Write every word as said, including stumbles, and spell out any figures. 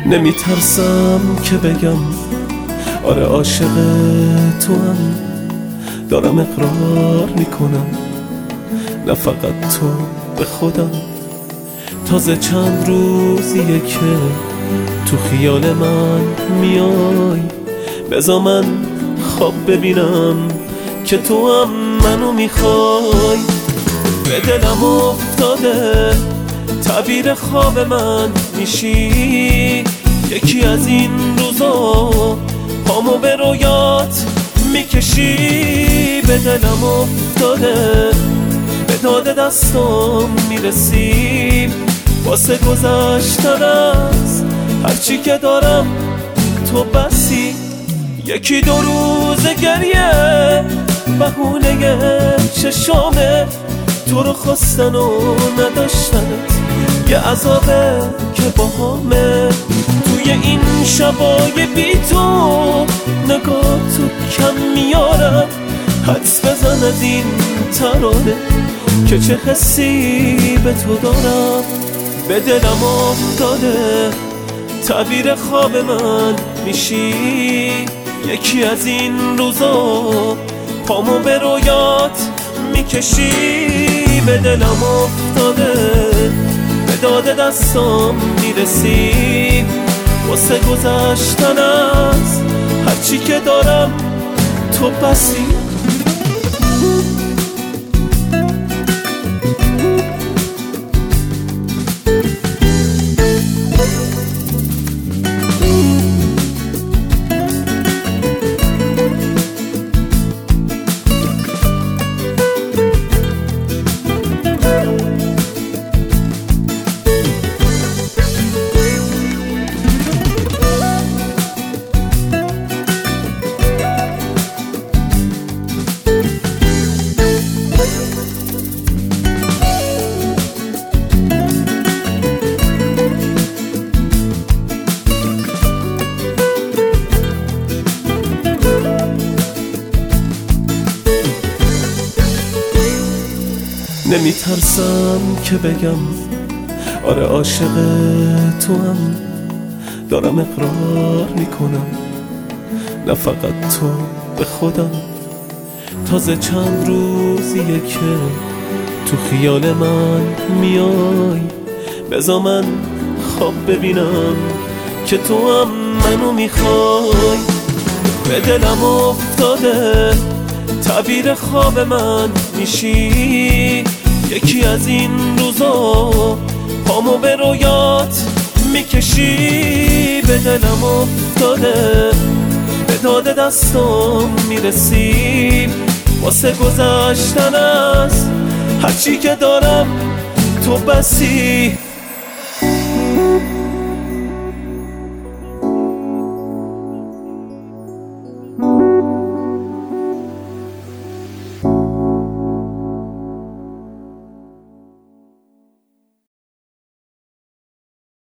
نمیترسم که بگم آره عاشق تو هم، دارم اقرار میکنم نه فقط تو به خودم. تازه چند روزیه که تو خیال من میای، بذار من خواب ببینم که تو هم منو میخوای. به دلم افتاده تعبیر خواب من میشی، یکی از این روزا پامو به رویات میکشی. به دلم افتاده به داد دستم میرسی، واسه گذشتن از هرچی که دارم تو بسی. یکی دو روز گریه بهونه چشامه، تو رو خواستن و نداشتنت یه عذابه که باهامه. توی این شبای بی تو نگاه تو کم میارم، حدس بزن از این ترانه که چه حسی به تو دارم. به دلم افتاده تعبیر خواب من میشی، یکی از این روزا پامو به رویات میکشی. به دلم افتاده به داد دستم میرسی، واسه گذشتن از هرچی که دارم تو بسی. نمیترسم که بگم آره عاشق تو هم، دارم اقرار میکنم نه فقط تو به خودم. تازه چند روزیه که تو خیال من میای، بذار من خواب ببینم که تو هم منو میخوای. به دلم افتاده تعبیر خواب من میشی، یکی از این روزا پامو به رویات میکشی. به دلم افتاده به داد دستم میرسی، واسه گذشتن از هرچی که دارم تو بسی.